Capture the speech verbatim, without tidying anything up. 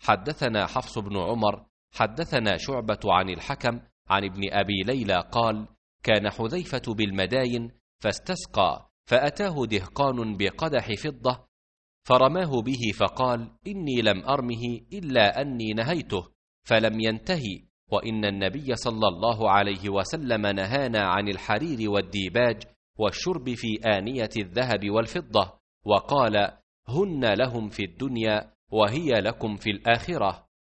حدثنا حفص بن عمر حدثنا شعبة عن الحكم عن ابن أبي ليلى قال: كان حذيفة بالمداين فاستسقى، فأتاه دهقان بقدح فضة فرماه به فقال: إني لم أرمه إلا أني نهيته فلم ينتهي، وإن النبي صلى الله عليه وسلم نهانا عن الحرير والديباج والشرب في آنية الذهب والفضة، وقال: هن لهم في الدنيا وهي لكم في الآخرة.